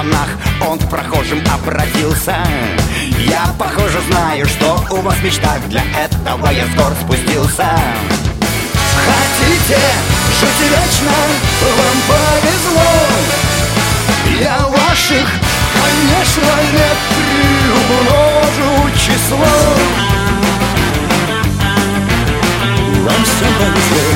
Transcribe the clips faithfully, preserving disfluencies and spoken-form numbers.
штанах он к прохожим обратился: я, похоже, знаю, что у вас в мечтах, для этого я с гор спустился. Хотите жить вечно, вам повезло. Я ваших, конечно, не приумножу число. Вам всем повезло.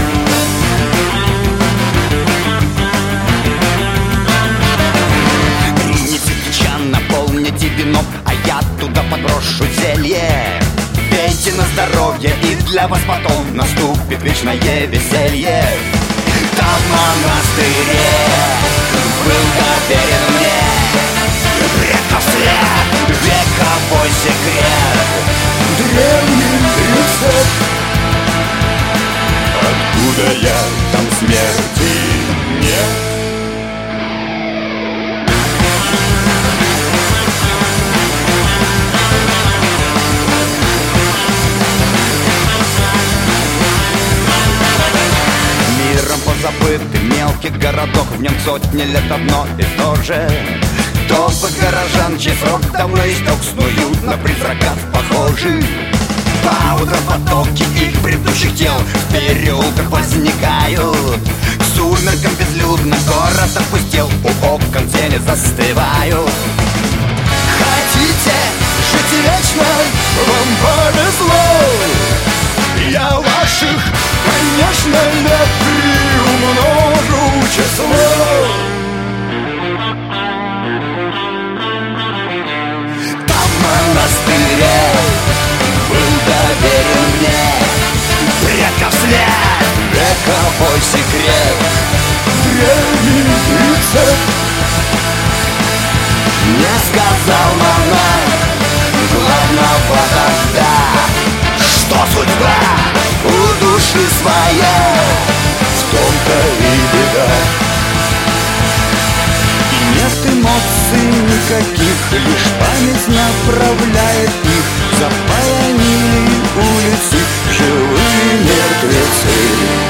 Принесите чан, наполните вином, а я туда подброшу зелье. Пейте на здоровье, и для вас потом наступит вечное веселье. Там в монастыре был доверен мне предков след, вековой секрет, древний рецепт. Откуда я, там смерти нет. Позабытый мелкий городок, в нем сотни лет одно и то же. Толпы горожан, чей срок давно истек, снуют на призраков похожи. По утрам потоки их предыдущих тел в переулках возникают. К сумеркам безлюдно город опустел, у окон тени застывают. Хотите жить вечно, вам повезло. Я ваших, конечно, не приумножу число. Там в монастыре был доверен мне предков след, вековой секрет, древний рецепт. Не сказал монах главного тогда, что судьба у души своя, в том-то и беда. И нет эмоций никаких, лишь память направляет их. Запаянили улицы живые мертвецы.